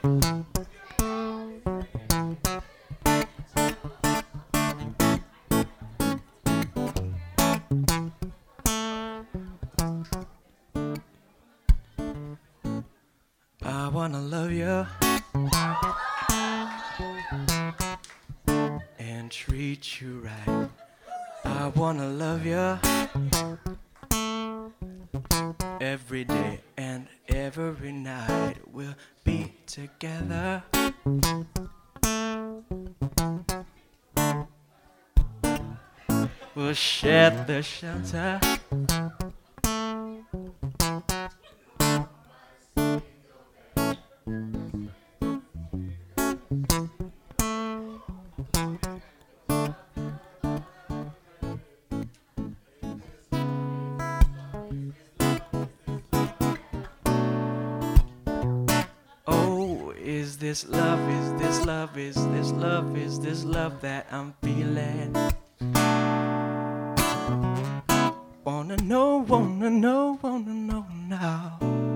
I wanna love you and treat you right. I wanna love you every day and every night. We'll be together. We'll share the shelter. Oh, is this love, is this love, is this love, is this love that I'm feeling? Wanna know, wanna know, wanna know now.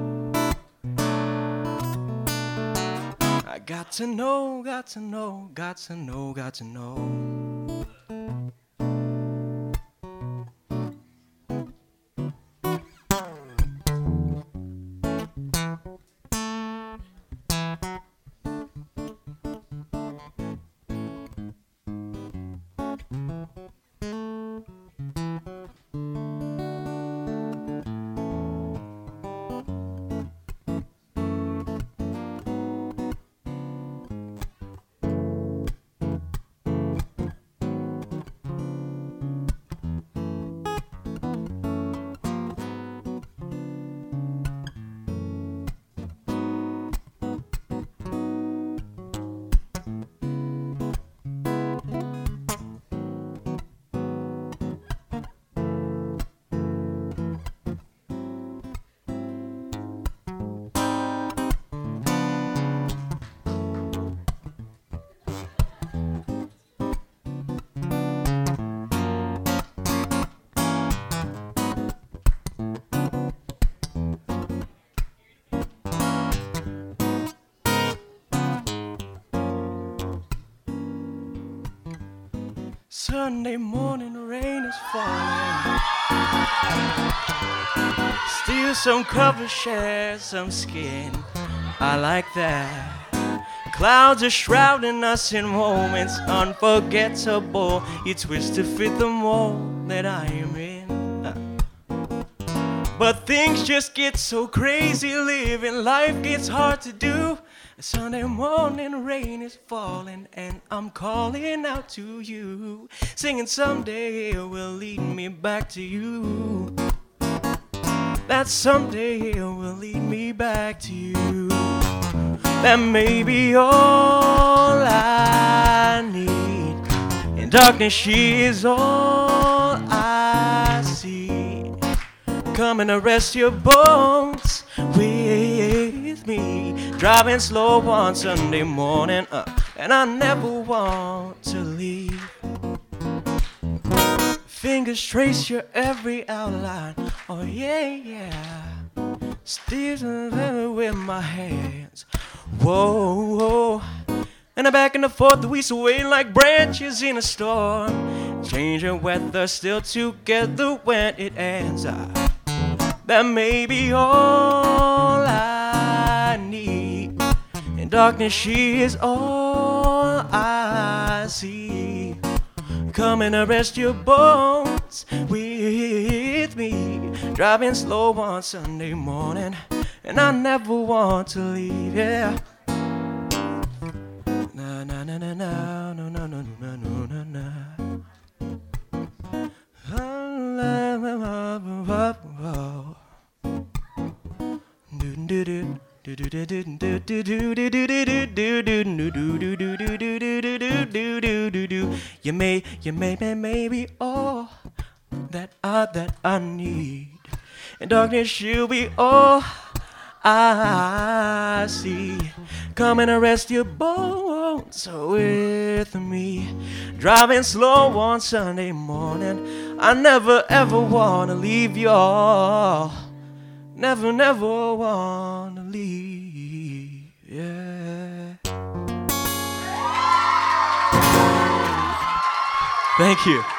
I got to know, got to know, got to know, got to know. Sunday morning rain is falling. Steal some cover, share some skin. I like that. Clouds are shrouding us in moments unforgettable. You twist to fit the mold that I am in. But things just get so crazy, living life gets hard to do. Sunday morning rain is falling and I'm calling out to you, singing someday will lead me back to you. That someday will lead me back to you. That may be all I need. In darkness she is all I see. Come and rest your bones with me. Driving slow on Sunday morning, and I never want to leave. Fingers trace your every outline. Oh yeah, yeah. Still with my hands. Whoa, whoa. And back and forth we sway like branches in a storm. Changing weather, still together when it ends. That may be all I need. In darkness she is all I see. Come and rest your bones with me. Driving slow on Sunday morning, and I never want to leave, yeah. Na na na na na na na na na na na. You may be all that I need. In darkness she'll be all I see. Come and rest your bones with me. Driving slow on Sunday morning. I never ever wanna leave y'all. Never wanna leave, yeah. Thank you.